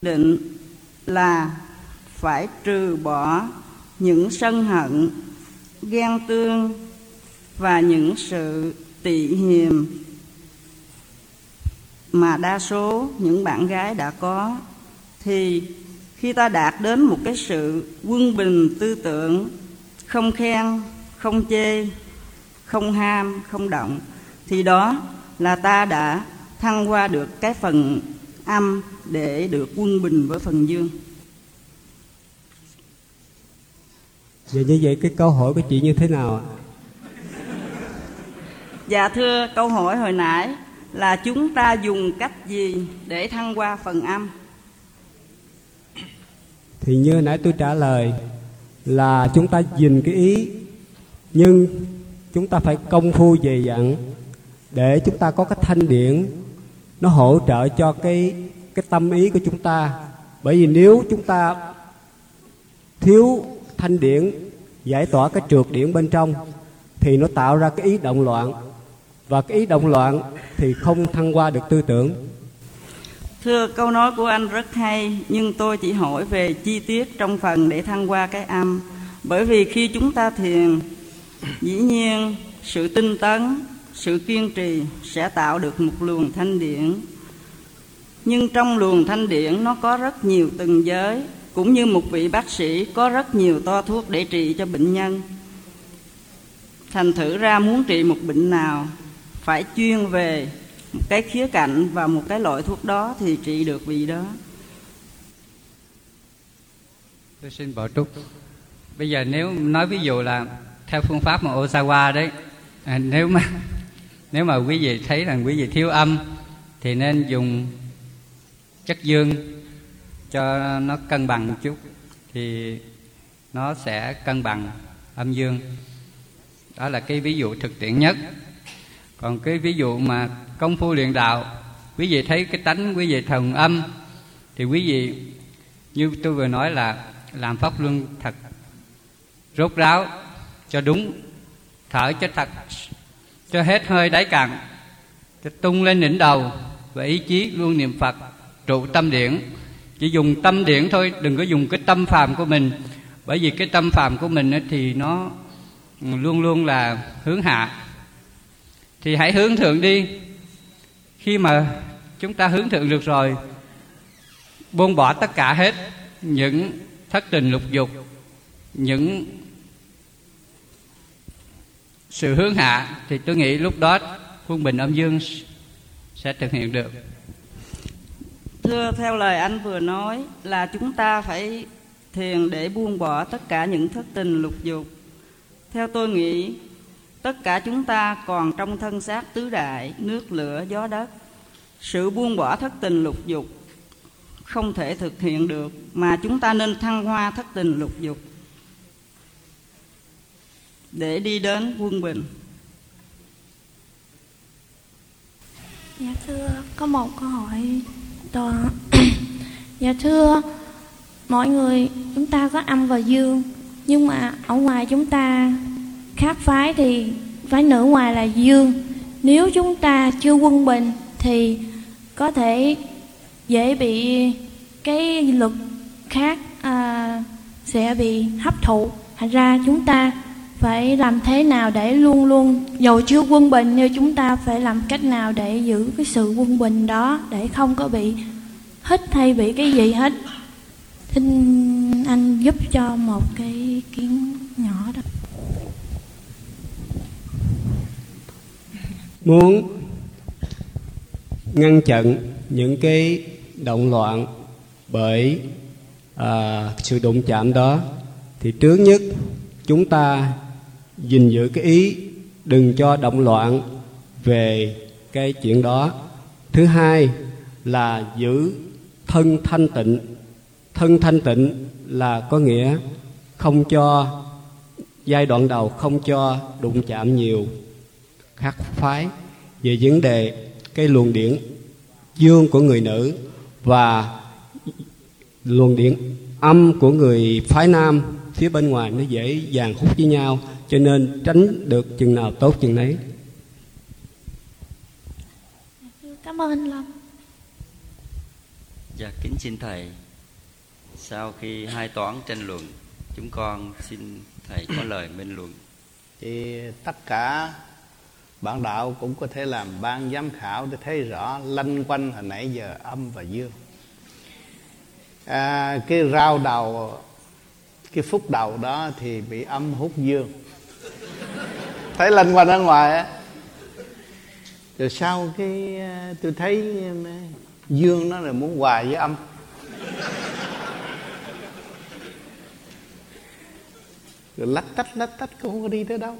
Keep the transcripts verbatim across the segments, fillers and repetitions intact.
định là phải trừ bỏ những sân hận, ghen tương và những sự tị hiềm mà đa số những bạn gái đã có, thì khi ta đạt đến một cái sự quân bình tư tưởng, không khen, không chê, không ham, không động, thì đó là ta đã thăng qua được cái phần âm để được quân bình với phần dương. Vậy như vậy cái câu hỏi của chị như thế nào ạ? Dạ thưa, câu hỏi hồi nãy là chúng ta dùng cách gì để thăng qua phần âm? Thì như nãy tôi trả lời là chúng ta gìn cái ý, nhưng chúng ta phải công phu dày dặn để chúng ta có cái thanh điển nó hỗ trợ cho cái cái tâm ý của chúng ta. Bởi vì nếu chúng ta thiếu thanh điển giải tỏa cái trượt điển bên trong thì nó tạo ra cái ý động loạn, và cái ý động loạn thì không thăng qua được tư tưởng. Thưa, câu nói của anh rất hay, nhưng tôi chỉ hỏi về chi tiết trong phần để thăng qua cái âm. Bởi vì khi chúng ta thiền, dĩ nhiên sự tinh tấn, sự kiên trì sẽ tạo được một luồng thanh điển. Nhưng trong luồng thanh điển nó có rất nhiều từng giới, cũng như một vị bác sĩ có rất nhiều toa thuốc để trị cho bệnh nhân. Thành thử ra muốn trị một bệnh nào phải chuyên về một cái khía cạnh và một cái loại thuốc đó thì trị được vị đó. Tôi xin bảo trúc. Bây giờ nếu nói ví dụ là theo phương pháp mà Osawa đấy, à, nếu mà nếu mà quý vị thấy rằng quý vị thiếu âm thì nên dùng chất dương cho nó cân bằng một chút, thì nó sẽ cân bằng âm dương. Đó là cái ví dụ thực tiễn nhất. Còn cái ví dụ mà công phu luyện đạo, quý vị thấy cái tánh quý vị thuần âm thì quý vị như tôi vừa nói là làm pháp luân thật rốt ráo cho đúng, thở cho thật, cho hết hơi đáy cạn, cho tung lên đỉnh đầu, và ý chí luôn niệm Phật, trụ tâm điển. Chỉ dùng tâm điển thôi, đừng có dùng cái tâm phàm của mình. Bởi vì cái tâm phàm của mình thì nó luôn luôn là hướng hạ. Thì hãy hướng thượng đi. Khi mà chúng ta hướng thượng được rồi, buông bỏ tất cả hết những thất tình lục dục, những sự hướng hạ, thì tôi nghĩ lúc đó quân bình âm dương sẽ thực hiện được. Thưa, theo lời anh vừa nói là chúng ta phải thiền để buông bỏ tất cả những thất tình lục dục. Theo tôi nghĩ, tất cả chúng ta còn trong thân xác tứ đại, nước, lửa, gió, đất. Sự buông bỏ thất tình lục dục không thể thực hiện được, mà chúng ta nên thăng hoa thất tình lục dục để đi đến quân bình. Dạ thưa, có một câu hỏi tôi. Dạ thưa, mọi người chúng ta có âm và dương, nhưng mà ở ngoài chúng ta khác phái thì phái nữ ngoài là dương. Nếu chúng ta chưa quân bình thì có thể dễ bị cái lực khác à, sẽ bị hấp thụ. Thành ra chúng ta phải làm thế nào để luôn luôn, dầu chưa quân bình nhưng chúng ta phải làm cách nào để giữ cái sự quân bình đó, để không có bị hít hay bị cái gì hết. Xin anh giúp cho một cái ý kiến nhỏ đó. Muốn ngăn chặn những cái động loạn bởi à, sự đụng chạm đó, thì trước nhất chúng ta gìn giữ cái ý, đừng cho động loạn về cái chuyện đó. Thứ hai là giữ thân thanh tịnh. Thân thanh tịnh là có nghĩa không cho, giai đoạn đầu không cho đụng chạm nhiều khác phái về vấn đề cái luồng điển dương của người nữ và luồng điển âm của người phái nam phía bên ngoài, nó dễ dàng hút với nhau, cho nên tránh được chừng nào tốt chừng nấy. Cảm ơn anh Long. Dạ, kính xin Thầy, sau khi hai toán tranh luận, chúng con xin Thầy có lời minh luận. Thì tất cả bạn đạo cũng có thể làm ban giám khảo để thấy rõ lanh quanh hồi nãy giờ âm và dương. À, cái rau đầu, cái phút đầu đó thì bị âm hút dương, thấy lanh quanh ở ngoài á. Rồi sau cái tôi thấy dương nó là muốn hòa với âm. Rồi lách tách lách tách cũng không có đi tới đâu.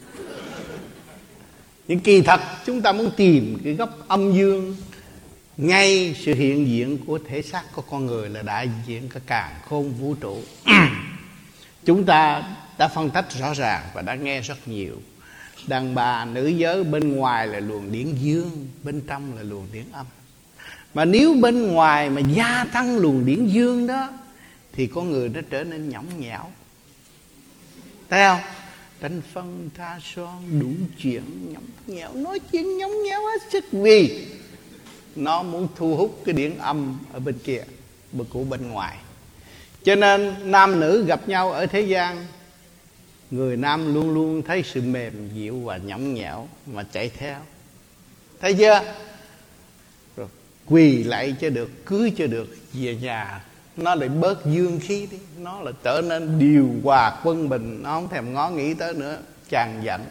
Nhưng kỳ thật chúng ta muốn tìm cái góc âm dương, ngay sự hiện diện của thể xác của con người là đại diện cả càn khôn vũ trụ. Chúng ta đã phân tách rõ ràng và đã nghe rất nhiều. Đàn bà nữ giới bên ngoài là luồng điển dương, bên trong là luồng điển âm. Mà nếu bên ngoài mà gia tăng luồng điển dương đó thì con người nó trở nên nhõng nhẽo. Thấy không? Tranh phân tha son đủ chuyện nhõng nhẽo, nói chuyện nhõng nhẽo hết sức, vì nó muốn thu hút cái điển âm ở bên kia, của bên ngoài. Cho nên nam nữ gặp nhau ở thế gian, người nam luôn luôn thấy sự mềm dịu và nhõng nhẽo mà chạy theo. Thấy chưa? Rồi quỳ lại cho được, cưới cho được, về nhà nó lại bớt dương khí đi, nó lại trở nên điều hòa quân bình, nó không thèm ngó nghĩ tới nữa, chàng giận.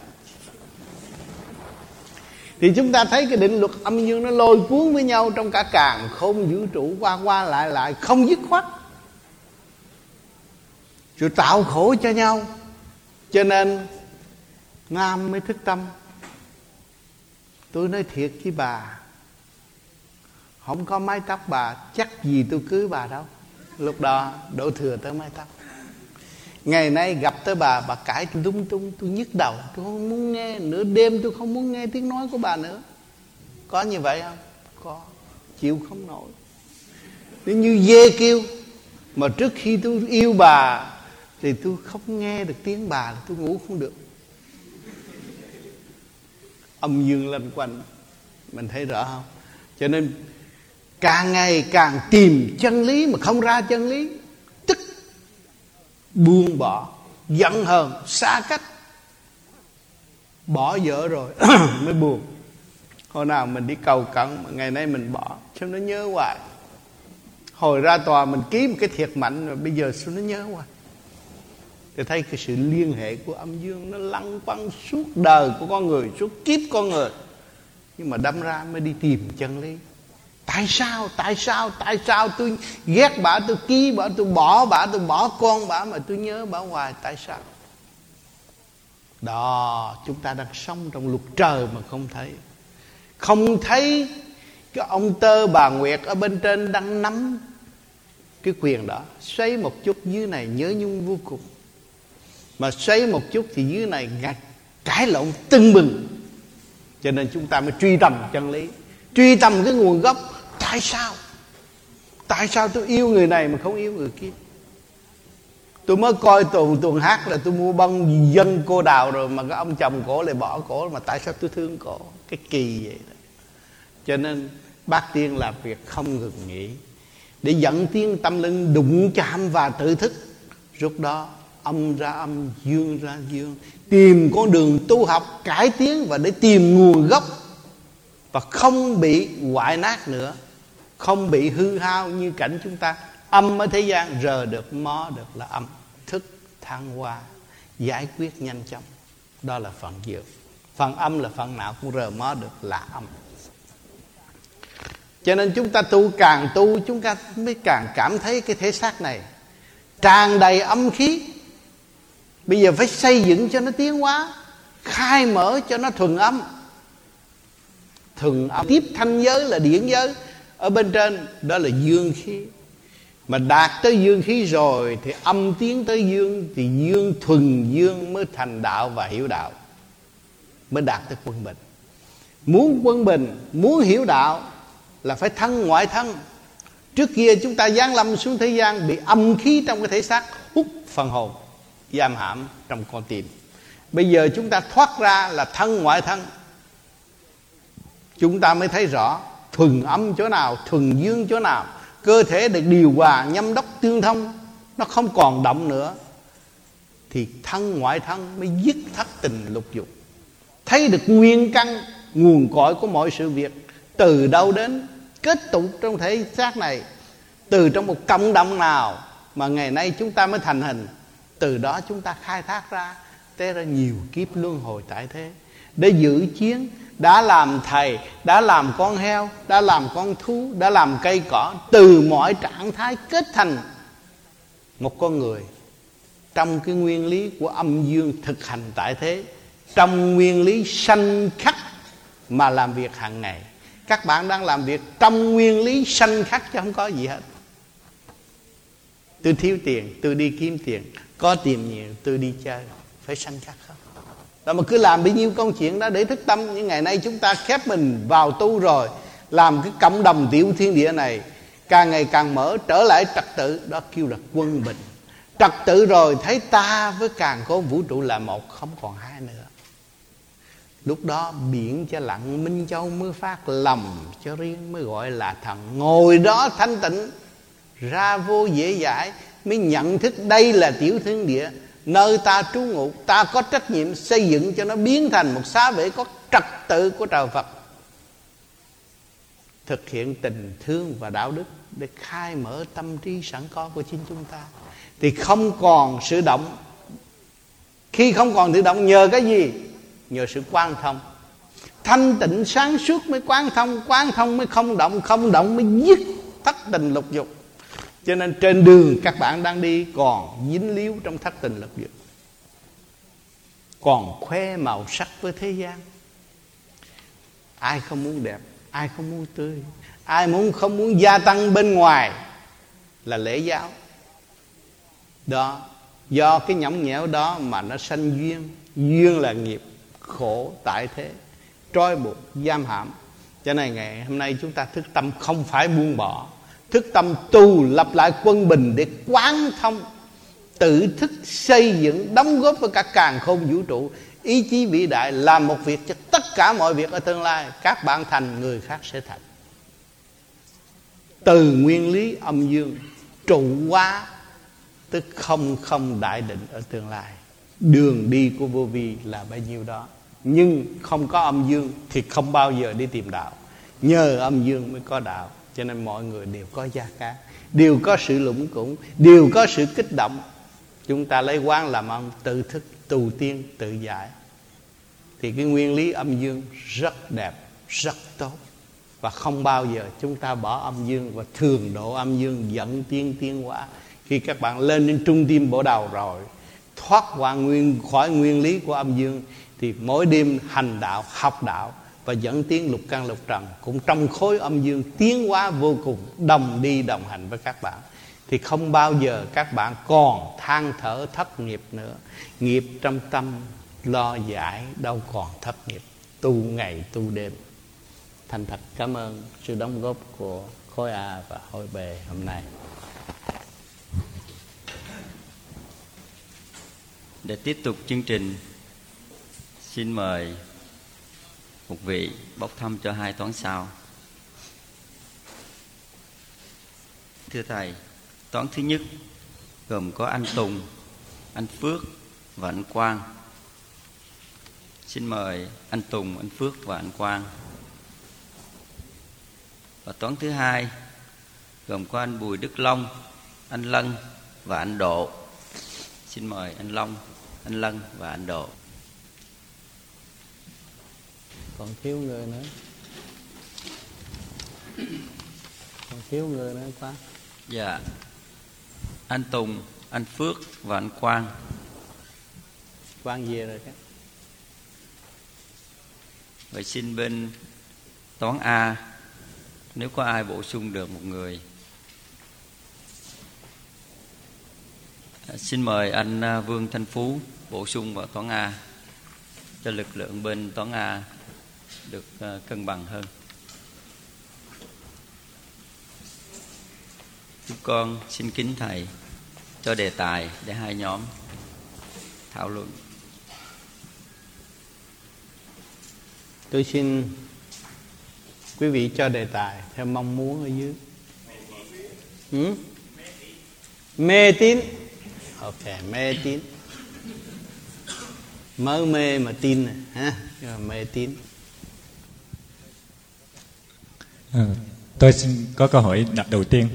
Thì chúng ta thấy cái định luật âm dương nó lôi cuốn với nhau trong cả càn khôn vũ trụ, qua qua lại lại không dứt khoát, rồi tạo khổ cho nhau. Cho nên nam mới thức tâm. Tôi nói thiệt với bà, không có mái tóc bà chắc gì tôi cưới bà đâu. Lúc đó đổ thừa tới mái tóc. Ngày nay gặp tới bà, bà cãi tôi lung tung, tôi nhức đầu, tôi không muốn nghe. Nửa đêm tôi không muốn nghe tiếng nói của bà nữa. Có như vậy không? Có. Chịu không nổi. Nếu như dê kêu, mà trước khi tôi yêu bà thì tôi không nghe được tiếng bà, tôi ngủ không được. Âm dương lanh quanh, mình thấy rõ không? Cho nên càng ngày càng tìm chân lý mà không ra chân lý, tức buông bỏ, giận hờn, xa cách. Bỏ vợ rồi mới buồn. Hồi nào mình đi cầu cận mà ngày nay mình bỏ, sao nó nhớ hoài. Hồi ra tòa mình ký một cái thiệt mạnh rồi bây giờ sao nó nhớ hoài. Thì thấy cái sự liên hệ của âm dương nó lăn quăng suốt đời của con người, suốt kiếp con người. Nhưng mà đâm ra mới đi tìm chân lý. Tại sao, tại sao, tại sao tôi ghét bà, tôi ký bà, tôi bỏ bà, tôi bỏ con bà mà tôi nhớ bà hoài, tại sao? Đó, chúng ta đang sống trong luật trời mà không thấy. Không thấy cái ông Tơ bà Nguyệt ở bên trên đang nắm cái quyền đó. Xoay một chút dưới này nhớ nhung vô cùng, mà xoay một chút thì dưới này cãi lộn tưng bừng. Cho nên chúng ta mới truy tầm chân lý, truy tầm cái nguồn gốc. Tại sao? Tại sao tôi yêu người này mà không yêu người kia? Tôi mới coi tuần tuần hát là tôi mua bông dân cô đào rồi mà cái ông chồng cổ lại bỏ cổ, mà tại sao tôi thương cổ? Cái kỳ vậy đó. Cho nên bác tiên làm việc không ngừng nghỉ để dẫn tiến tâm linh đụng chạm và tự thức. Lúc đó âm ra âm, dương ra dương, tìm con đường tu học cải tiến và để tìm nguồn gốc, và không bị hoại nát nữa, không bị hư hao như cảnh chúng ta. Âm ở thế gian rờ được mó được là âm, thức thăng hoa, giải quyết nhanh chóng. Đó là phần dương. Phần âm là phần nào cũng rờ mó được là âm. Cho nên chúng ta tu, càng tu chúng ta mới càng cảm thấy cái thể xác này tràn đầy âm khí. Bây giờ phải xây dựng cho nó tiến hóa, khai mở cho nó thuần âm. Thuần âm tiếp thanh giới là điển giới ở bên trên, đó là dương khí. Mà đạt tới dương khí rồi thì âm tiến tới dương, thì dương thuần dương mới thành đạo và hiểu đạo, mới đạt tới quân bình. Muốn quân bình, muốn hiểu đạo là phải thân ngoại thân. Trước kia chúng ta giáng lâm xuống thế gian bị âm khí trong cái thể xác hút phần hồn, giam hãm trong con tim. Bây giờ chúng ta thoát ra là thân ngoại thân, chúng ta mới thấy rõ thuần âm chỗ nào, thuần dương chỗ nào, cơ thể được điều hòa, nhâm đốc tương thông, nó không còn động nữa, thì thân ngoại thân mới dứt thất tình lục dục. Thấy được nguyên căn, nguồn cội của mọi sự việc, từ đâu đến, kết tụ trong thể xác này, từ trong một cộng đồng nào mà ngày nay chúng ta mới thành hình. Từ đó chúng ta khai thác ra, té ra nhiều kiếp luân hồi tại thế, để giữ chiến. Đã làm thầy, đã làm con heo, đã làm con thú, đã làm cây cỏ, từ mọi trạng thái kết thành một con người, trong cái nguyên lý của âm dương thực hành tại thế, trong nguyên lý sanh khắc mà làm việc hàng ngày. Các bạn đang làm việc trong nguyên lý sanh khắc chứ không có gì hết. Tôi thiếu tiền, tôi đi kiếm tiền. Có tiền nhiều, tôi đi chơi. Phải sanh khắc không? Đó mà cứ làm bấy nhiêu công chuyện đó để thức tâm. Nhưng ngày nay chúng ta khép mình vào tu rồi, làm cái cộng đồng tiểu thiên địa này càng ngày càng mở, trở lại trật tự. Đó kêu là quân bình. Trật tự rồi thấy ta với càn khôn vũ trụ là một, không còn hai nữa. Lúc đó biển cho lặng, Minh Châu mới phát lầm cho riêng, mới gọi là thần. Ngồi đó thanh tịnh, ra vô dễ dãi, mới nhận thức đây là tiểu thiên địa, nơi ta trú ngụ. Ta có trách nhiệm xây dựng cho nó biến thành một xá vệ có trật tự của trời Phật, thực hiện tình thương và đạo đức để khai mở tâm trí sẵn có của chính chúng ta. Thì không còn sự động. Khi không còn tự động nhờ cái gì? Nhờ sự quán thông. Thanh tịnh sáng suốt mới quán thông, quán thông mới không động, không động mới dứt thất tình lục dục. Cho nên trên đường các bạn đang đi còn dính líu trong thất tình lục dục, còn khoe màu sắc với thế gian. Ai không muốn đẹp, ai không muốn tươi, ai muốn không muốn gia tăng bên ngoài là lễ giáo. Đó, do cái nhõng nhẽo đó mà nó sanh duyên. Duyên là nghiệp khổ tại thế, trói buộc, giam hãm. Cho nên ngày hôm nay chúng ta thức tâm không phải buông bỏ, thức tâm tu lập lại quân bình để quán thông, tự thức xây dựng, đóng góp với cả càn khôn vũ trụ. Ý chí vĩ đại làm một việc cho tất cả mọi việc ở tương lai. Các bạn thành, người khác sẽ thành. Từ nguyên lý âm dương trụ hóa, tức không không đại định ở tương lai. Đường đi của vô vi là bấy nhiêu đó. Nhưng không có âm dương thì không bao giờ đi tìm đạo. Nhờ âm dương mới có đạo. Cho nên mọi người đều có gia cát, đều có sự lũng củng, đều có sự kích động. Chúng ta lấy quán làm ông, tự thức, tu tiên, tự giải. Thì cái nguyên lý âm dương rất đẹp, rất tốt. Và không bao giờ chúng ta bỏ âm dương và thường độ âm dương dẫn tiên tiến hóa. Khi các bạn lên đến trung tim bộ đầu rồi, thoát qua nguyên, khỏi nguyên lý của âm dương, thì mỗi đêm hành đạo, học đạo và dẫn tiến lục căn lục trần cũng trong khối âm dương tiến hóa vô cùng, đồng đi đồng hành với các bạn. Thì không bao giờ các bạn còn than thở thất nghiệp nữa. Nghiệp trong tâm lo giải, đâu còn thất nghiệp. Tu ngày tu đêm. Thành thật cảm ơn sự đóng góp của khối A và khối B hôm nay. Để tiếp tục chương trình, xin mời một vị bốc thăm cho hai toán sau. Thưa Thầy, toán thứ nhất gồm có anh Tùng, anh Phước và anh Quang. Xin mời anh Tùng, anh Phước và anh Quang. Và toán thứ hai gồm có anh Bùi Đức Long, anh Lân và anh Độ. Xin mời anh Long, anh Lân và anh Độ. Còn thiếu người nữa. Còn thiếu người nữa quá. Dạ. Anh Tùng, anh Phước và anh Quang. Quang về rồi chứ. Vậy xin bên toán A, nếu có ai bổ sung được một người. À, xin mời anh Vương Thanh Phú bổ sung vào toán A, cho lực lượng bên toán A được uh, cân bằng hơn. Chúng con xin kính Thầy cho đề tài để hai nhóm thảo luận. Tôi xin quý vị cho đề tài theo mong muốn ở dưới. Ừ? Mê tín. Ok, mê tín. Mới mê mà tin này, ha? Mê tín. À, tôi xin có câu hỏi đầu tiên.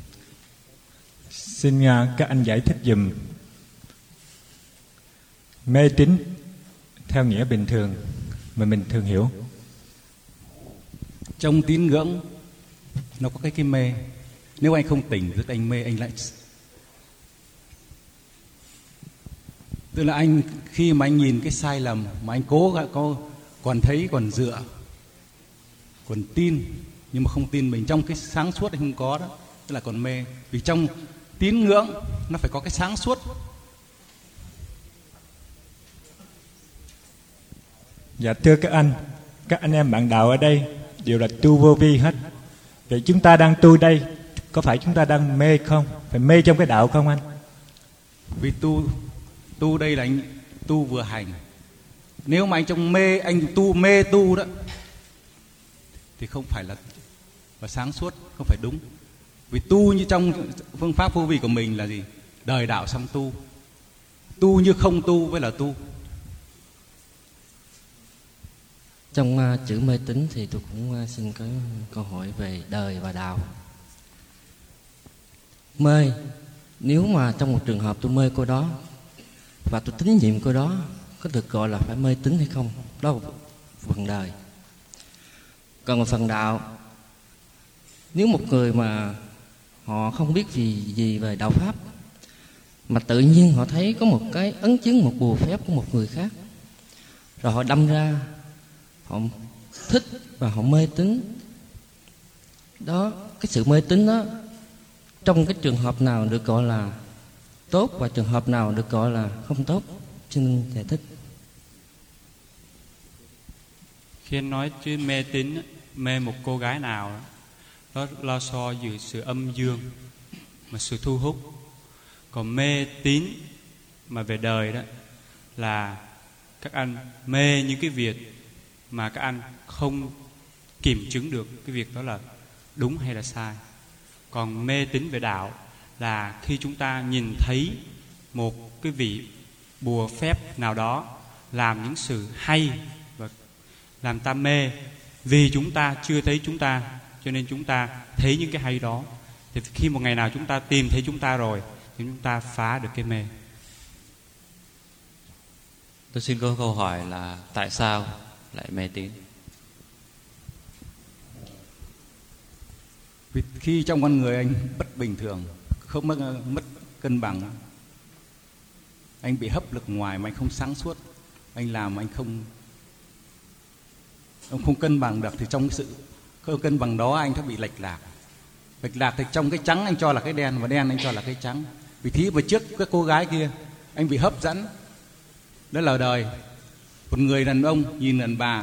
Xin uh, các anh giải thích giùm mê tín theo nghĩa bình thường mà mình thường hiểu. Trong tín ngưỡng nó có cái cái mê. Nếu anh không tỉnh rất anh mê, anh lại, tức là anh khi mà anh nhìn cái sai lầm mà anh cố có còn thấy còn dựa, còn tin nhưng mà không tin mình, trong cái sáng suốt anh không có đó, tức là còn mê. Vì trong tín ngưỡng nó phải có cái sáng suốt. Dạ thưa các anh, các anh em bạn đạo ở đây đều là tu vô vi hết. Vậy chúng ta đang tu đây, có phải chúng ta đang mê không? Phải mê trong cái đạo không anh? Vì tu tu đây là anh tu vừa hành. Nếu mà anh trong mê, anh tu mê tu đó thì không phải là và sáng suốt, không phải đúng. Vì tu như trong phương pháp vô vi của mình là gì? Đời đạo xong tu. Tu như không tu với là tu. Trong uh, chữ mê tín thì tôi cũng uh, xin có câu hỏi về đời và đạo. Mê, nếu mà trong một trường hợp tôi mê cô đó và tôi tín nhiệm cô đó, có được gọi là phải mê tín hay không? Đó là phần đời. Còn phần đạo, nếu một người mà họ không biết gì gì về đạo pháp mà tự nhiên họ thấy có một cái ấn chứng, một bùa phép của một người khác, rồi họ đâm ra họ thích và họ mê tín đó, cái sự mê tín đó trong cái trường hợp nào được gọi là tốt và trường hợp nào được gọi là không tốt? Xin giải thích. Khi anh nói chứ mê tín, mê một cô gái nào đó lo so giữa sự âm dương mà sự thu hút. Còn mê tín mà về đời đó là các anh mê những cái việc mà các anh không kiểm chứng được cái việc đó là đúng hay là sai. Còn mê tín về đạo là khi chúng ta nhìn thấy một cái vị bùa phép nào đó làm những sự hay và làm ta mê, vì chúng ta chưa thấy chúng ta cho nên chúng ta thấy những cái hay đó. Thì khi một ngày nào chúng ta tìm thấy chúng ta rồi thì chúng ta phá được cái mê. Tôi xin có câu hỏi là tại sao lại mê tín? Vì khi trong con người anh bất bình thường, không mất, mất cân bằng, anh bị hấp lực ngoài mà anh không sáng suốt, anh làm mà anh không ông không cân bằng được, thì trong cái sự không cân bằng đó anh sẽ bị lệch lạc. Lệch lạc thì trong cái trắng anh cho là cái đen và đen anh cho là cái trắng. Vì thế mà trước cái cô gái kia anh bị hấp dẫn, đó là đời. Một người đàn ông nhìn đàn bà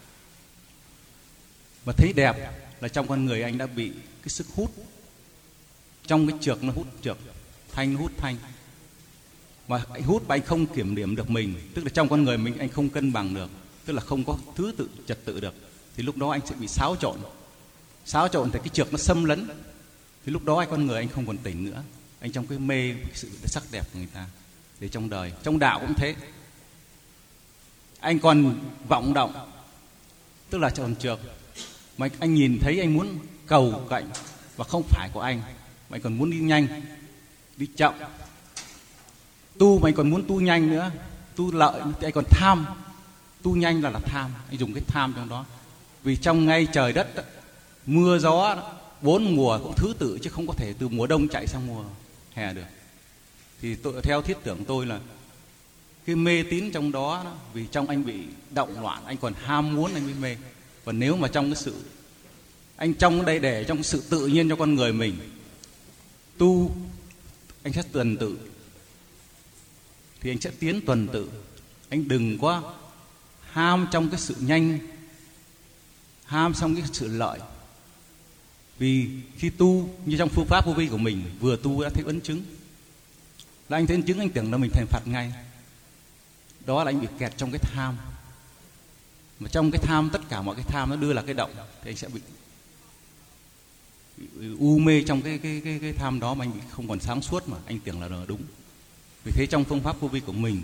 mà thấy đẹp là trong con người anh đã bị cái sức hút, trong cái trược nó hút trược, thanh nó hút thanh, mà anh hút mà anh không kiểm điểm được mình, tức là trong con người mình anh không cân bằng được, tức là không có thứ tự trật tự được, thì lúc đó anh sẽ bị xáo trộn. Xáo trộn thì cái trược nó xâm lấn, thì lúc đó anh con người anh không còn tỉnh nữa, anh trong cái mê cái sự sắc đẹp của người ta. Để trong đời, trong đạo cũng thế, anh còn vọng động, tức là tròn trược, mà anh nhìn thấy anh muốn cầu cạnh và không phải của anh, mà anh còn muốn đi nhanh, đi chậm. Tu mà anh còn muốn tu nhanh nữa, tu lợi thì anh còn tham. Tu nhanh là là tham, anh dùng cái tham trong đó. Vì trong ngay trời đất đó, mưa gió đó, bốn mùa cũng thứ tự, chứ không có thể từ mùa đông chạy sang mùa hè được. Thì tôi, theo thiết tưởng tôi là cái mê tín trong đó, đó vì trong anh bị động loạn, anh còn ham muốn anh mới mê. Còn nếu mà trong cái sự anh trong đây để trong sự tự nhiên cho con người mình tu, anh sẽ tuần tự, thì anh sẽ tiến tuần tự. Anh đừng quá ham trong cái sự nhanh, ham trong cái sự lợi. Vì khi tu như trong phương pháp vô vi của mình, vừa tu đã thấy ấn chứng, là anh thấy ấn chứng anh tưởng là mình thành Phật ngay. Đó là anh bị kẹt trong cái tham, mà trong cái tham tất cả mọi cái tham nó đưa là cái động, thì anh sẽ bị u mê trong cái cái cái cái tham đó mà anh bị không còn sáng suốt mà anh tưởng là đúng. Vì thế trong phương pháp vô vi của mình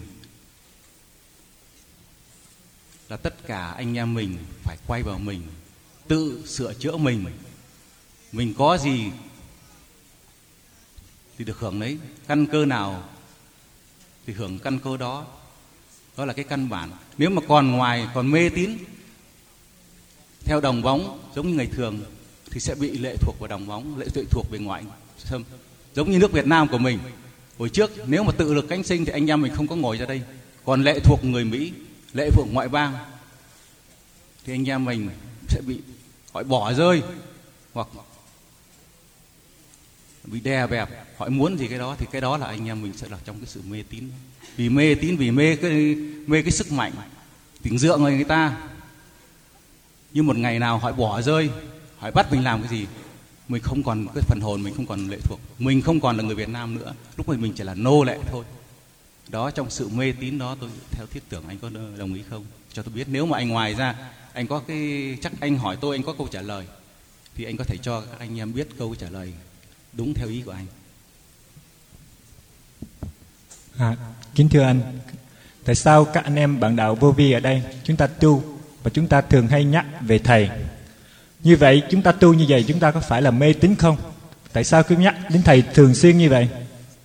là tất cả anh em mình phải quay vào mình, tự sửa chữa mình. Mình có gì thì được hưởng đấy, căn cơ nào thì hưởng căn cơ đó. Đó là cái căn bản. Nếu mà còn ngoài, còn mê tín theo đồng bóng giống như ngày thường thì sẽ bị lệ thuộc vào đồng bóng, lệ thuộc về ngoại xâm. Giống như nước Việt Nam của mình hồi trước, nếu mà tự lực cánh sinh thì anh em mình không có ngồi ra đây. Còn lệ thuộc người Mỹ, lệ thuộc ngoại bang thì anh em mình sẽ bị hỏi bỏ rơi hoặc bị đè bẹp. Hỏi muốn gì cái đó thì cái đó là anh em mình sẽ là trong cái sự mê tín. Vì mê tín, vì mê cái mê cái sức mạnh, tỉnh dựa người người ta. Nhưng một ngày nào hỏi bỏ rơi, hỏi bắt mình làm cái gì, mình không còn cái phần hồn, mình không còn lệ thuộc, mình không còn là người Việt Nam nữa. Lúc này mình chỉ là nô lệ thôi. Đó, trong sự mê tín đó, tôi theo thiết tưởng, anh có đồng ý không? Cho tôi biết, nếu mà anh ngoài ra anh có cái, chắc anh hỏi tôi anh có câu trả lời thì anh có thể cho các anh em biết câu trả lời đúng theo ý của anh. À, kính thưa anh, tại sao các anh em bạn đạo vô vi ở đây chúng ta tu và chúng ta thường hay nhắc về thầy? Như vậy chúng ta tu như vậy chúng ta có phải là mê tín không? Tại sao cứ nhắc đến thầy thường xuyên như vậy?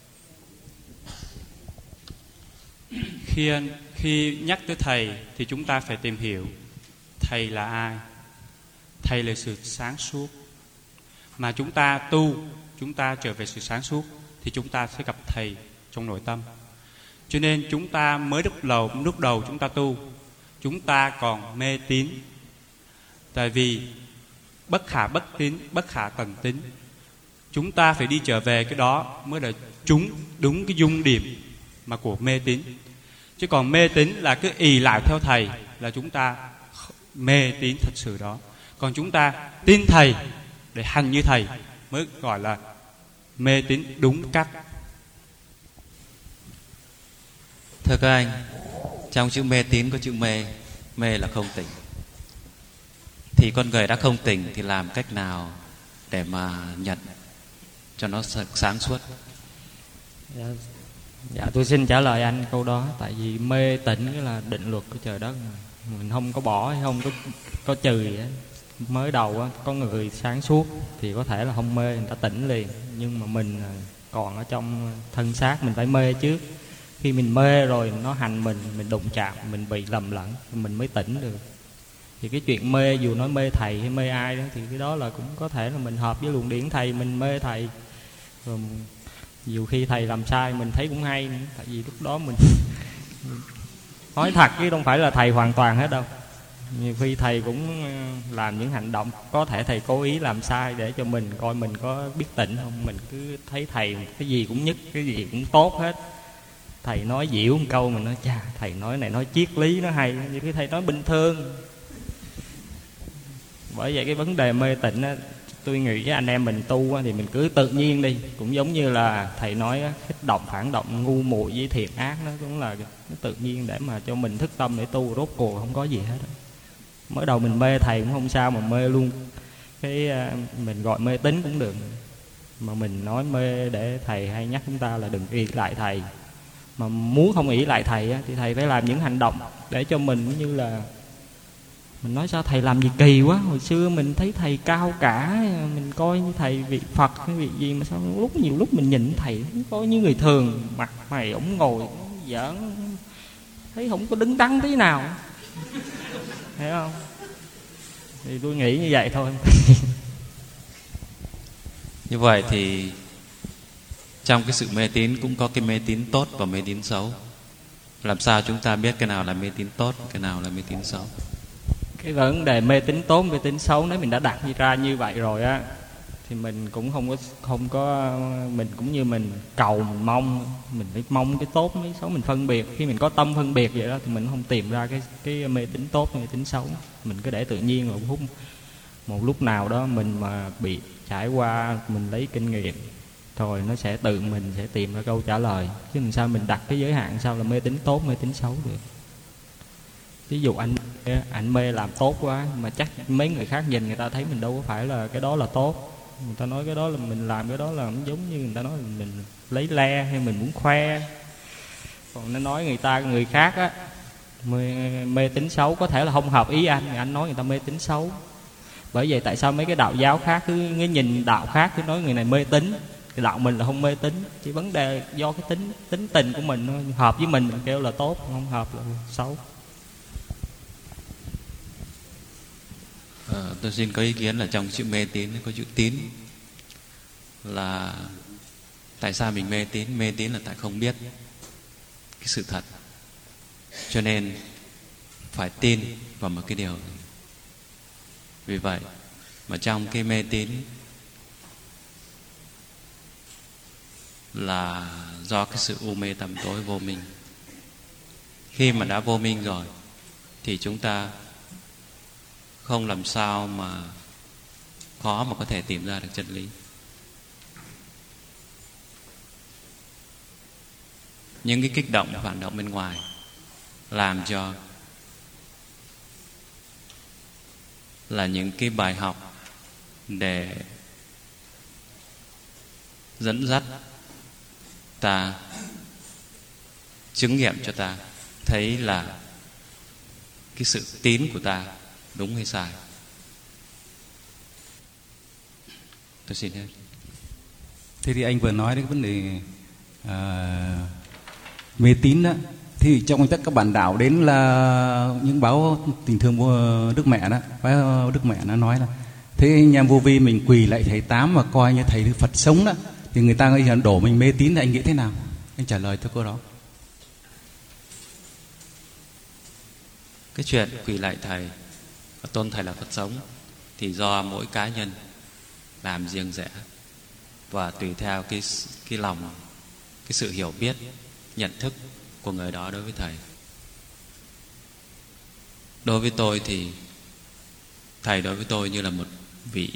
Khi khi nhắc tới thầy thì chúng ta phải tìm hiểu thầy là ai. Thầy là sự sáng suốt. Mà chúng ta tu, chúng ta trở về sự sáng suốt thì chúng ta sẽ gặp thầy trong nội tâm. Cho nên chúng ta mới lúc đầu, lúc đầu chúng ta tu, chúng ta còn mê tín. Tại vì bất khả bất tín, bất khả tần tín. Chúng ta phải đi trở về cái đó mới là chúng đúng cái dung điểm mà của mê tín. Chứ còn mê tín là cứ ì lại theo thầy là chúng ta mê tín thật sự đó. Còn chúng ta tin thầy để hành như thầy mới gọi là mê tín đúng cách. Thưa các anh, trong chữ mê tín có chữ mê. Mê là không tỉnh. Thì con người đã không tỉnh thì làm cách nào để mà nhận cho nó sáng suốt? Dạ, dạ tôi xin trả lời anh câu đó. Tại vì mê tỉnh cái là định luật của trời đất, mình không có bỏ hay không có có trừ gì hết. Mới đầu á, có người sáng suốt thì có thể là không mê, người ta tỉnh liền. Nhưng mà mình còn ở trong thân xác, mình phải mê trước. Khi mình mê rồi nó hành mình, mình đụng chạm, mình bị lầm lẫn, mình mới tỉnh được. Thì cái chuyện mê, dù nói mê thầy hay mê ai đó, thì cái đó là cũng có thể là mình hợp với luồng điển thầy, mình mê thầy. Rồi dù khi thầy làm sai mình thấy cũng hay nữa. Tại vì lúc đó mình nói thật chứ không phải là thầy hoàn toàn hết đâu. Nhiều khi thầy cũng làm những hành động, có thể thầy cố ý làm sai để cho mình coi mình có biết tỉnh không. Mình cứ thấy thầy cái gì cũng nhất, cái gì cũng tốt hết. Thầy nói diệu một câu mình nói chà, thầy nói này nói triết lý nó hay, như cái thầy nói bình thường. Bởi vậy cái vấn đề mê tịnh á, tôi nghĩ với anh em mình tu á, thì mình cứ tự nhiên đi. Cũng giống như là thầy nói á, kích động, phản động, ngu muội với thiện ác, nó cũng là nó tự nhiên để mà cho mình thức tâm để tu. Rốt cuộc không có gì hết. Mới đầu mình mê thầy cũng không sao, mà mê luôn cái mình gọi mê tín cũng được. Mà mình nói mê để thầy hay nhắc chúng ta là đừng ỷ lại thầy. Mà muốn không ỷ lại thầy á, thì thầy phải làm những hành động để cho mình, như là mình nói sao thầy làm gì kỳ quá. Hồi xưa mình thấy thầy cao cả, mình coi như thầy vị Phật hay vị gì, mà sao lúc nhiều lúc mình nhìn thầy coi như người thường, mặt mày ổng ngồi giỡn, thấy không có đứng đắn tí nào, hiểu không? Thì tôi nghĩ như vậy thôi. Như vậy thì trong cái sự mê tín cũng có cái mê tín tốt và mê tín xấu. Làm sao chúng ta biết cái nào là mê tín tốt, cái nào là mê tín xấu? Cái vấn đề mê tín tốt, mê tín xấu nếu mình đã đặt ra như vậy rồi á, thì mình cũng không có không có mình cũng như mình cầu, mình mong, mình phải mong cái tốt với xấu, mình phân biệt. Khi mình có tâm phân biệt vậy đó thì mình không tìm ra cái cái mê tín tốt, mê tín xấu. Mình cứ để tự nhiên một lúc một lúc nào đó mình mà bị trải qua, mình lấy kinh nghiệm thôi, nó sẽ tự mình sẽ tìm ra câu trả lời. Chứ làm sao mình đặt cái giới hạn sao là mê tín tốt, mê tín xấu được. Ví dụ anh anh mê làm tốt quá, mà chắc mấy người khác nhìn người ta thấy mình đâu có phải là cái đó là tốt. Người ta nói cái đó là mình làm cái đó là cũng giống như người ta nói là mình lấy le hay mình muốn khoe. Còn nó nói người ta người khác á mê, mê tín xấu, có thể là không hợp ý anh, anh nói người ta mê tín xấu. Bởi vậy tại sao mấy cái đạo giáo khác cứ nhìn đạo khác cứ nói người này mê tín, cái đạo mình là không mê tín. Chỉ vấn đề do cái tính tính tình của mình thôi. Hợp với mình mình kêu là tốt, không hợp là xấu. À, tôi xin có ý kiến là trong chữ mê tín có chữ tín, là tại sao mình mê tín? Mê tín là tại không biết cái sự thật, cho nên phải tin vào một cái điều. Vì vậy mà trong cái mê tín là do cái sự u mê tầm tối vô minh. Khi mà đã vô minh rồi thì chúng ta không làm sao mà khó mà có thể tìm ra được chân lý. Những cái kích động phản động bên ngoài làm cho là những cái bài học để dẫn dắt ta, chứng nghiệm cho ta thấy là cái sự tín của ta đúng hay sai. Tôi xin hết. Thế thì anh vừa nói đến cái vấn đề à, mê tín đó. Thì trong tất các bản đạo đến là những báo tình thương Đức Mẹ đó, báo Đức Mẹ nó nói là thế anh em vô vi mình quỳ lại thầy Tám và coi như thầy Phật sống đó, thì người ta nghĩ đổ mình mê tín, thì anh nghĩ thế nào? Anh trả lời tôi câu đó. Cái chuyện quỳ lại thầy và tôn thầy là Phật sống thì do mỗi cá nhân làm riêng rẽ và tùy theo cái cái lòng, cái sự hiểu biết, nhận thức của người đó đối với thầy. Đối với tôi thì thầy đối với tôi như là một vị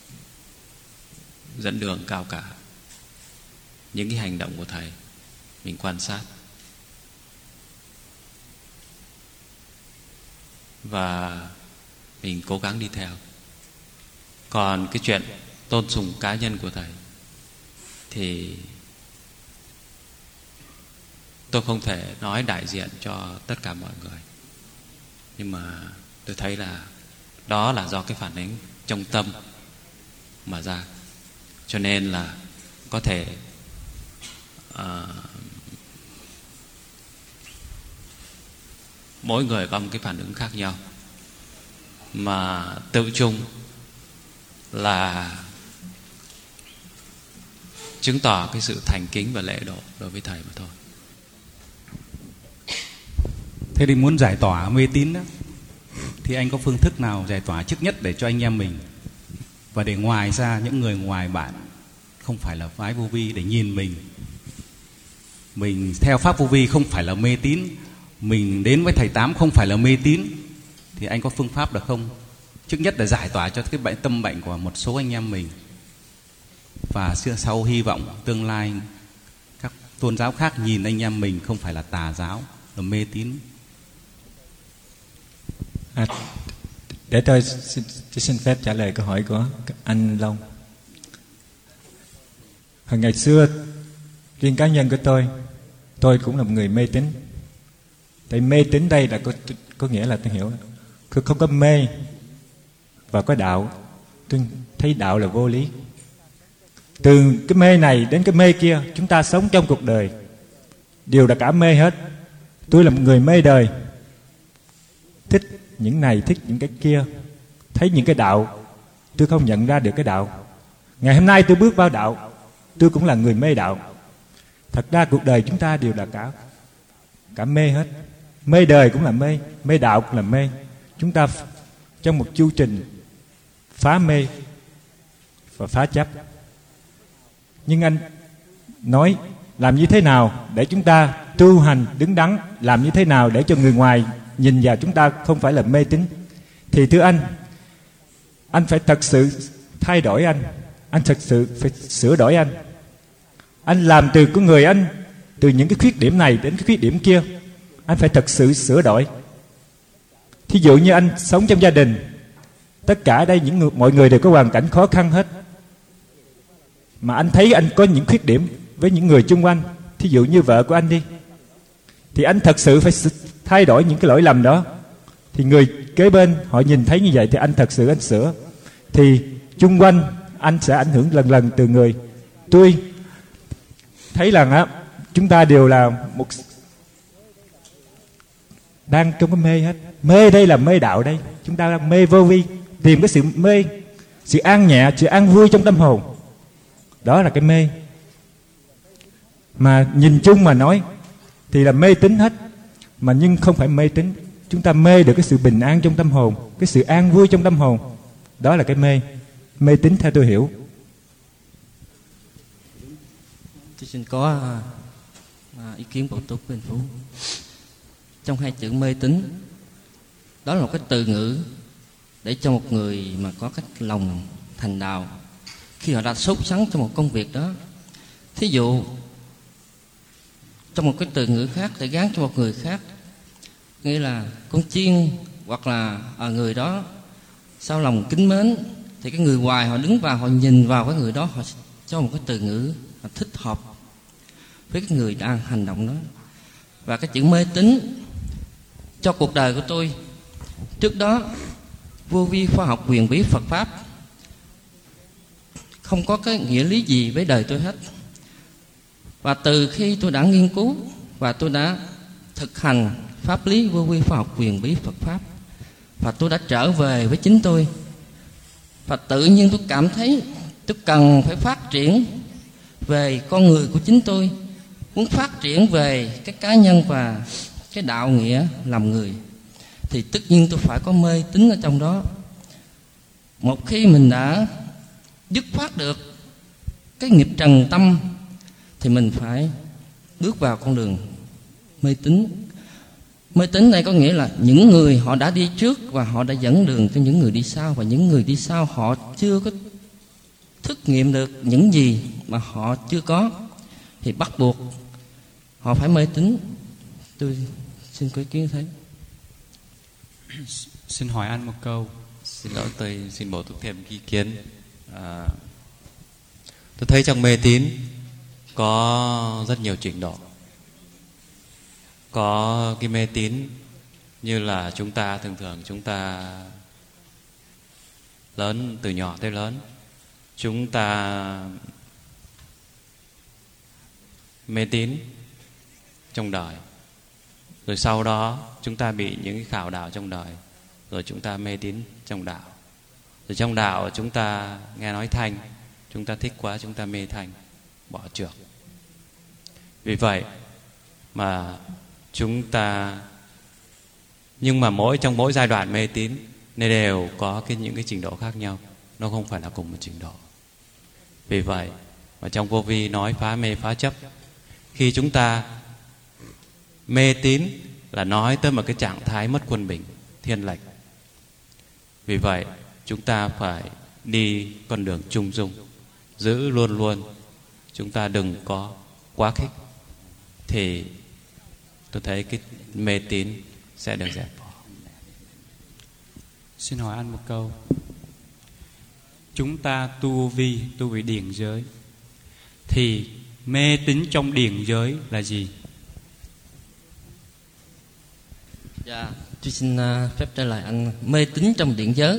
dẫn đường cao cả. Những cái hành động của thầy mình quan sát và mình cố gắng đi theo. Còn cái chuyện tôn sùng cá nhân của thầy thì tôi không thể nói đại diện cho tất cả mọi người, nhưng mà tôi thấy là đó là do cái phản ứng trong tâm mà ra. Cho nên là có thể uh, mỗi người có một cái phản ứng khác nhau, mà tự chung là chứng tỏ cái sự thành kính và lễ độ đối với thầy mà thôi. Thế thì muốn giải tỏa mê tín đó, thì anh có phương thức nào giải tỏa trước nhất để cho anh em mình, và để ngoài ra những người ngoài bạn không phải là phái vô vi để nhìn mình, mình theo pháp vô vi không phải là mê tín, mình đến với thầy Tám không phải là mê tín, thì anh có phương pháp được không? Trước nhất là giải tỏa cho cái bệnh tâm bệnh của một số anh em mình, và sau hy vọng tương lai các tôn giáo khác nhìn anh em mình không phải là tà giáo, là mê tín. À, để tôi xin, xin phép trả lời câu hỏi của anh Long. Hồi ngày xưa, riêng cá nhân của tôi, tôi cũng là một người mê tín. Tại mê tín đây là có, có nghĩa là tôi hiểu là không có mê và có đạo. Tôi thấy đạo là vô lý. Từ cái mê này đến cái mê kia, chúng ta sống trong cuộc đời đều là cả mê hết. Tôi là một người mê đời, thích những này, thích những cái kia, thấy những cái đạo, tôi không nhận ra được cái đạo. Ngày hôm nay tôi bước vào đạo, tôi cũng là người mê đạo. Thật ra cuộc đời chúng ta đều là cả cả mê hết. Mê đời cũng là mê, mê đạo cũng là mê. Chúng ta trong một chu trình phá mê và phá chấp. Nhưng anh nói làm như thế nào để chúng ta tu hành đứng đắn, làm như thế nào để cho người ngoài nhìn vào chúng ta không phải là mê tín. Thì thưa anh, anh phải thật sự thay đổi anh, anh thật sự phải sửa đổi anh. Anh làm từ con người anh, từ những cái khuyết điểm này đến cái khuyết điểm kia, anh phải thật sự sửa đổi. Thí dụ như anh sống trong gia đình, tất cả ở đây những người, mọi người đều có hoàn cảnh khó khăn hết, mà anh thấy anh có những khuyết điểm với những người xung quanh, thí dụ như vợ của anh đi, thì anh thật sự phải thay đổi những cái lỗi lầm đó. Thì người kế bên họ nhìn thấy như vậy thì anh thật sự anh sửa, thì xung quanh anh sẽ ảnh hưởng lần lần từ người. Tôi thấy rằng á, chúng ta đều là một đang trong cái mê hết. Mê đây là mê đạo đây, chúng ta đang mê vô vi, tìm cái sự mê, sự an nhẹ, sự an vui trong tâm hồn. Đó là cái mê. Mà nhìn chung mà nói thì là mê tín hết, mà nhưng không phải mê tín. Chúng ta mê được cái sự bình an trong tâm hồn, cái sự an vui trong tâm hồn. Đó là cái mê. Mê tín theo tôi hiểu. Tôi xin có à, ý kiến bổ túc bên Phú. Trong hai chữ mê tín, đó là một cái từ ngữ để cho một người mà có cái lòng thành đạo, khi họ đã sốt sắng trong một công việc đó, thí dụ trong một cái từ ngữ khác để gán cho một người khác, nghĩa là con chiên, hoặc là à, người đó sau lòng kính mến, thì cái người ngoài họ đứng vào, họ nhìn vào cái người đó, họ cho một cái từ ngữ thích hợp với cái người đang hành động đó. Và cái chữ mê tín cho cuộc đời của tôi, trước đó vô vi khoa học huyền bí Phật pháp không có cái nghĩa lý gì với đời tôi hết. Và từ khi tôi đã nghiên cứu và tôi đã thực hành pháp lý vô vi khoa học huyền bí Phật pháp, và tôi đã trở về với chính tôi, và tự nhiên tôi cảm thấy tôi cần phải phát triển về con người của chính tôi, muốn phát triển về cái cá nhân và cái đạo nghĩa làm người, thì tất nhiên tôi phải có mê tín ở trong đó. Một khi mình đã dứt khoát được cái nghiệp trần tâm thì mình phải bước vào con đường mê tín. Mê tín này có nghĩa là những người họ đã đi trước và họ đã dẫn đường cho những người đi sau, và những người đi sau họ chưa có thức nghiệm được những gì mà họ chưa có, thì bắt buộc họ phải mê tín. Tôi xin có ý kiến thế. Xin hỏi anh một câu. Xin lỗi, tôi xin bổ túc thêm ý kiến. À, tôi thấy trong mê tín có rất nhiều trình độ. Có cái mê tín như là chúng ta thường thường chúng ta lớn, từ nhỏ tới lớn, chúng ta mê tín trong đời, rồi sau đó chúng ta bị những cái khảo đạo trong đời, rồi chúng ta mê tín trong đạo. Rồi trong đạo chúng ta nghe nói thanh, chúng ta thích quá, chúng ta mê thanh, bỏ trược. Vì vậy mà chúng ta, nhưng mà mỗi trong mỗi giai đoạn mê tín nên đều có cái những cái trình độ khác nhau, nó không phải là cùng một trình độ. Vì vậy mà trong vô vi nói phá mê phá chấp, khi chúng ta mê tín là nói tới một cái trạng thái mất quân bình, thiên lệch. Vì vậy chúng ta phải đi con đường trung dung, giữ luôn luôn chúng ta đừng có quá khích, thì tôi thấy cái mê tín sẽ được dẹp bỏ. Xin hỏi anh một câu. Chúng ta tu vi, tu về điển giới, thì mê tín trong điển giới là gì? Dạ, tôi xin phép trả lời anh. Mê tín trong điển giới,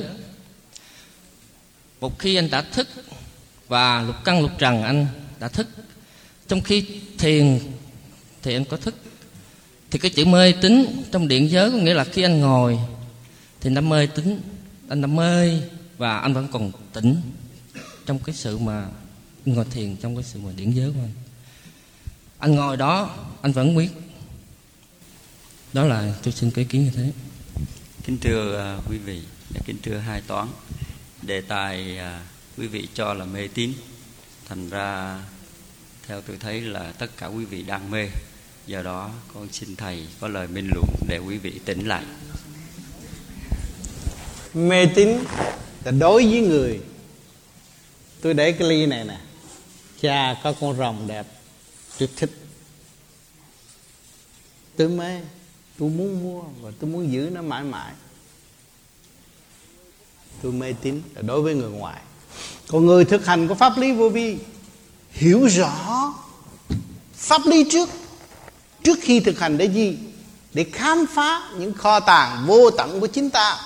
một khi anh đã thức và lục căn lục trần anh đã thức, trong khi thiền thì anh có thức, thì cái chữ mê tín trong điển giới có nghĩa là khi anh ngồi thì anh đã mê tín, anh đã mê và anh vẫn còn tỉnh trong cái sự mà ngồi thiền, trong cái sự mà điển giới của anh. Anh ngồi đó anh vẫn biết. Đó là tôi xin cái ý kiến như thế. Kính thưa uh, quý vị, kính thưa hai toán, đề tài uh, quý vị cho là mê tín, thành ra theo tôi thấy là tất cả quý vị đang mê. Do đó con xin thầy có lời minh luận để quý vị tỉnh lại. Mê tín là đối với người. Tôi để cái ly này nè, cha có con rồng đẹp, tôi thích, tôi mê, tôi muốn mua và tôi muốn giữ nó mãi mãi. Tôi mê tín là đối với người ngoài. Còn người thực hành có pháp lý vô vi hiểu rõ pháp lý trước, trước khi thực hành để gì? Để khám phá những kho tàng vô tận của chính ta,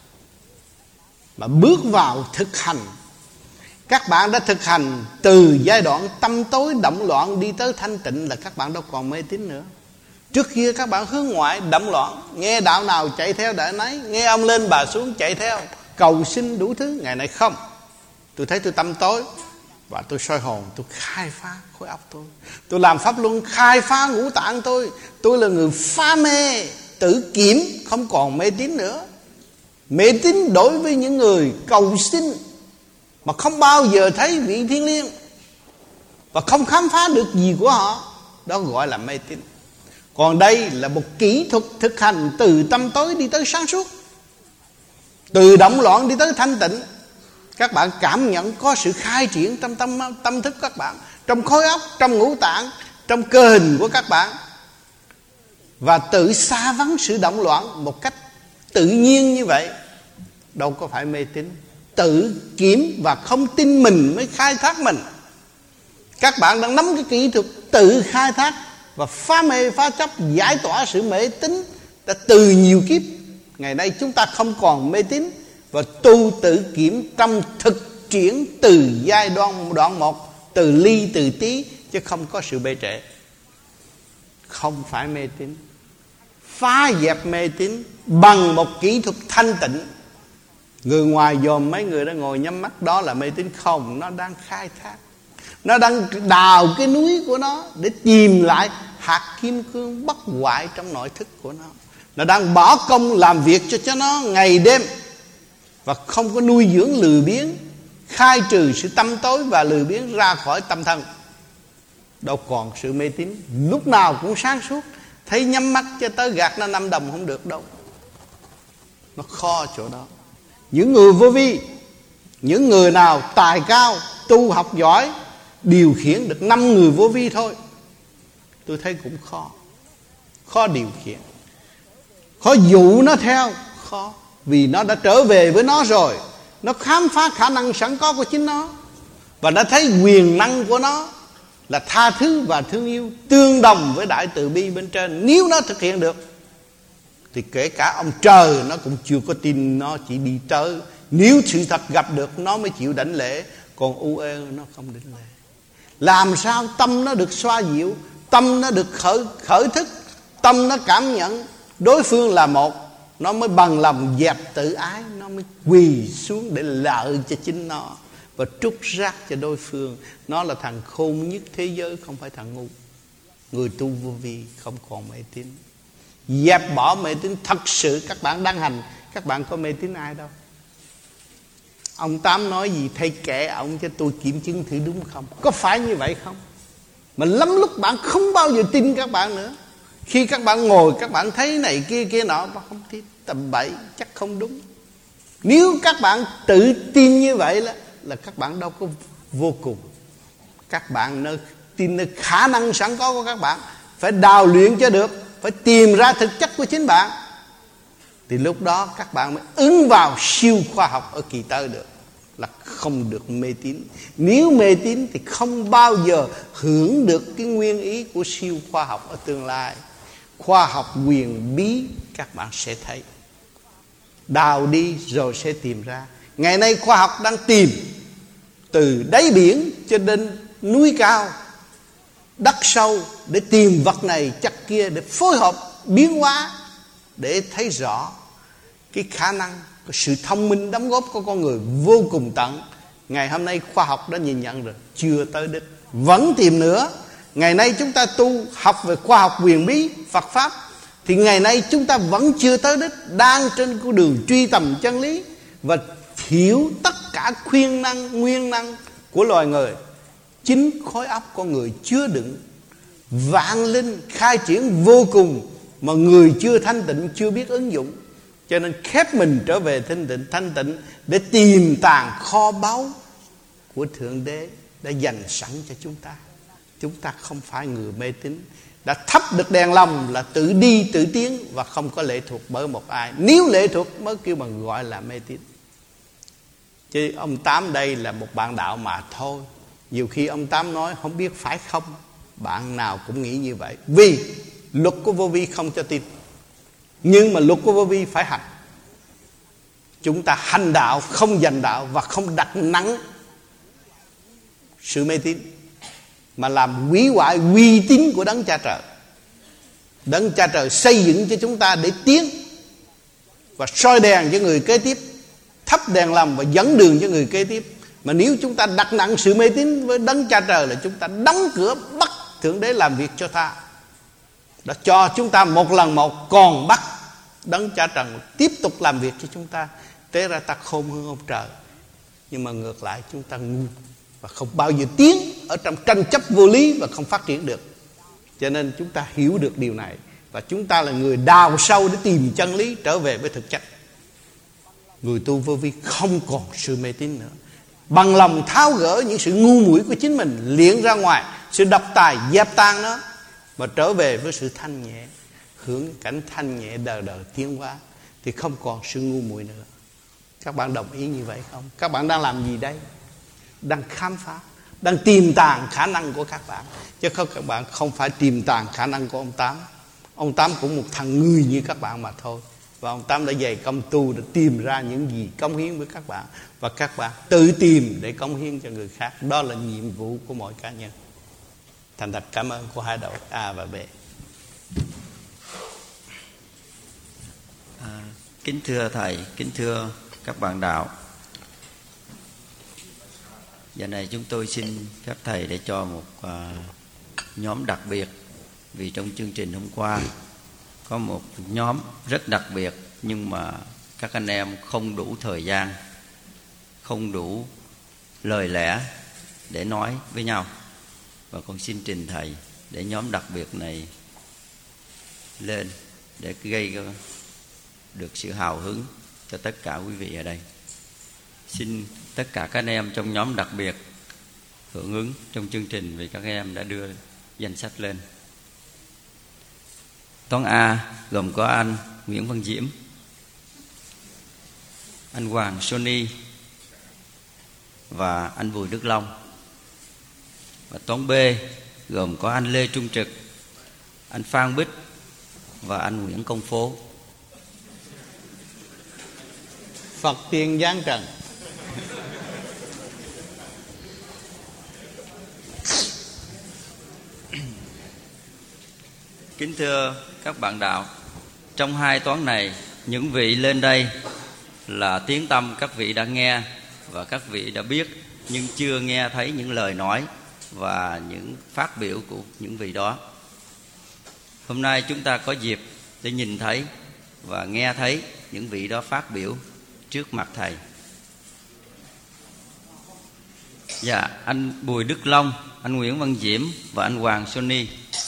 mà bước vào thực hành. Các bạn đã thực hành từ giai đoạn tâm tối động loạn đi tới thanh tịnh là các bạn đâu còn mê tín nữa. Trước kia các bạn hướng ngoại động loạn, nghe đạo nào chạy theo đạo nấy, nghe ông lên bà xuống chạy theo, cầu xin đủ thứ. Ngày nay không, tôi thấy tôi tâm tối và tôi soi hồn, tôi khai phá khối óc tôi, tôi làm pháp luân khai phá ngũ tạng tôi. Tôi là người phá mê, tự kiểm, không còn mê tín nữa. Mê tín đối với những người cầu xin mà không bao giờ thấy vị thiên liêng và không khám phá được gì của họ, đó gọi là mê tín. Còn đây là một kỹ thuật thực hành từ tâm tối đi tới sáng suốt, từ động loạn đi tới thanh tịnh. Các bạn cảm nhận có sự khai triển trong tâm, tâm thức các bạn, trong khối óc, trong ngũ tạng, trong cơ hình của các bạn, và tự xa vắng sự động loạn một cách tự nhiên như vậy. Đâu có phải mê tín. Tự kiểm và không tin mình mới khai thác mình. Các bạn đang nắm cái kỹ thuật tự khai thác và phá mê phá chấp, giải tỏa sự mê tín đã từ nhiều kiếp. Ngày nay chúng ta không còn mê tín và tu tự kiểm trong thực triển từ giai đoạn đoạn một, từ ly từ tí, chứ không có sự bê trễ. Không phải mê tín. Phá dẹp mê tín bằng một kỹ thuật thanh tịnh. Người ngoài dòm mấy người đã ngồi nhắm mắt, đó là mê tín không. Nó đang khai thác, nó đang đào cái núi của nó để tìm lại hạt kim cương bất hoại trong nội thức của nó. Nó đang bỏ công làm việc cho cho nó ngày đêm và không có nuôi dưỡng lười biếng, khai trừ sự tâm tối và lười biếng ra khỏi tâm thân. Đâu còn sự mê tín. Lúc nào cũng sáng suốt, thấy nhắm mắt cho tới gạt nó năm đồng không được đâu. Nó khó chỗ đó. Những người vô vi, những người nào tài cao, tu học giỏi, điều khiển được năm người vô vi thôi, tôi thấy cũng khó. Khó điều khiển, khó dụ nó theo, khó. Vì nó đã trở về với nó rồi. Nó khám phá khả năng sẵn có của chính nó, và nó thấy quyền năng của nó là tha thứ và thương yêu, tương đồng với đại từ bi bên trên. Nếu nó thực hiện được thì kể cả ông trời nó cũng chưa có tin nó chỉ đi tới. Nếu sự thật gặp được nó mới chịu đảnh lễ, còn u ê nó không đảnh lễ. Làm sao tâm nó được xoa dịu, tâm nó được khởi, khởi thức, tâm nó cảm nhận đối phương là một, nó mới bằng lòng dẹp tự ái, nó mới quỳ xuống để lợi cho chính nó và trút rác cho đối phương. Nó là thằng khôn nhất thế giới, không phải thằng ngu. Người tu vô vi không còn mê tín. Dẹp bỏ mê tín thật sự. Các bạn đang hành, các bạn có mê tín ai đâu. Ông Tám nói gì thầy kệ ông cho tôi kiểm chứng thử đúng không. Có phải như vậy không? Mà lắm lúc bạn không bao giờ tin các bạn nữa. Khi các bạn ngồi các bạn thấy này kia kia nọ, bạn không tin, tầm bậy, chắc không đúng. Nếu các bạn tự tin như vậy là, là các bạn đâu có vô cùng. Các bạn nơi tin nơi khả năng sẵn có của các bạn, phải đào luyện cho được, phải tìm ra thực chất của chính bạn, thì lúc đó các bạn mới ứng vào siêu khoa học ở kỳ tới được. Là không được mê tín. Nếu mê tín thì không bao giờ hưởng được cái nguyên ý của siêu khoa học ở tương lai. Khoa học quyền bí các bạn sẽ thấy. Đào đi rồi sẽ tìm ra. Ngày nay khoa học đang tìm từ đáy biển cho đến núi cao, đất sâu, để tìm vật này chất kia, để phối hợp biến hóa, để thấy rõ cái khả năng, cái sự thông minh đóng góp của con người vô cùng tận. Ngày hôm nay khoa học đã nhìn nhận rồi, chưa tới đích, vẫn tìm nữa. Ngày nay chúng ta tu học về khoa học quyền bí Phật Pháp, thì ngày nay chúng ta vẫn chưa tới đích, đang trên con đường truy tầm chân lý và hiểu tất cả khuyên năng, nguyên năng của loài người. Chính khối óc con người chứa đựng vạn linh khai triển vô cùng mà người chưa thanh tịnh, chưa biết ứng dụng. Cho nên khép mình trở về thanh tịnh, thanh tịnh để tìm tàng kho báu của Thượng Đế đã dành sẵn cho chúng ta. Chúng ta không phải người mê tín, đã thắp được đèn lòng là tự đi tự tiến và không có lệ thuộc bởi một ai. Nếu lệ thuộc mới kêu bằng gọi là mê tín. Chứ ông Tám đây là một bạn đạo mà thôi. Nhiều khi ông Tám nói không biết phải không, bạn nào cũng nghĩ như vậy. Vì luật của vô vi không cho tin, nhưng mà luật của vô vi phải hành. Chúng ta hành đạo, không giành đạo và không đặt nặng sự mê tín, mà làm hủy hoại uy tín của Đấng Cha Trời. Đấng Cha Trời xây dựng cho chúng ta để tiến và soi đèn cho người kế tiếp, thắp đèn lòng và dẫn đường cho người kế tiếp. Mà nếu chúng ta đặt nặng sự mê tín với Đấng Cha Trời là chúng ta đóng cửa bắt Thượng Đế làm việc cho ta. Đã cho chúng ta một lần một, còn bắt Đấng Cha Trời tiếp tục làm việc cho chúng ta. Thế ra ta khôn hơn ông trời, nhưng mà ngược lại chúng ta ngu và không bao giờ tiến ở trong tranh chấp vô lý và không phát triển được. Cho nên chúng ta hiểu được điều này, và chúng ta là người đào sâu để tìm chân lý, trở về với thực chất. Người tu vô vi không còn sự mê tín nữa, bằng lòng tháo gỡ những sự ngu muội của chính mình, liệng ra ngoài sự độc tài, dẹp tan nó, mà trở về với sự thanh nhẹ, hưởng cảnh thanh nhẹ đời đời tiến hóa, thì không còn sự ngu muội nữa. Các bạn đồng ý như vậy không? Các bạn đang làm gì đây? Đang khám phá, đang tìm tàng khả năng của các bạn, chứ không, các bạn không phải tìm tàng khả năng của ông Tám. Ông Tám cũng một thằng người như các bạn mà thôi. Và ông Tám đã dày công tu để tìm ra những gì cống hiến với các bạn, và các bạn tự tìm để cống hiến cho người khác. Đó là nhiệm vụ của mỗi cá nhân. Thành thật cảm ơn của hai đội A và B. À, kính thưa thầy, kính thưa các bạn đạo, giờ này chúng tôi xin phép thầy để cho một uh, nhóm đặc biệt. Vì trong chương trình hôm qua có một nhóm rất đặc biệt, nhưng mà các anh em không đủ thời gian, không đủ lời lẽ để nói với nhau. Và con xin trình thầy để nhóm đặc biệt này lên để gây được sự hào hứng cho tất cả quý vị ở đây. Xin tất cả các anh em trong nhóm đặc biệt hưởng ứng trong chương trình, vì các em đã đưa danh sách lên. Toán A gồm có anh Nguyễn Văn Diễm, anh Hoàng Sony và anh Bùi Đức Long. Và toán B gồm có anh Lê Trung Trực, anh Phan Bích và anh Nguyễn Công Phố. Phật tiền giáng trần. Kính thưa các bạn đạo, trong hai toán này, những vị lên đây là tiếng tâm các vị đã nghe và các vị đã biết, nhưng chưa nghe thấy những lời nói và những phát biểu của những vị đó. Hôm nay chúng ta có dịp để nhìn thấy và nghe thấy những vị đó phát biểu trước mặt thầy. Dạ, anh Bùi Đức Long, anh Nguyễn Văn Diễm và anh Hoàng Sony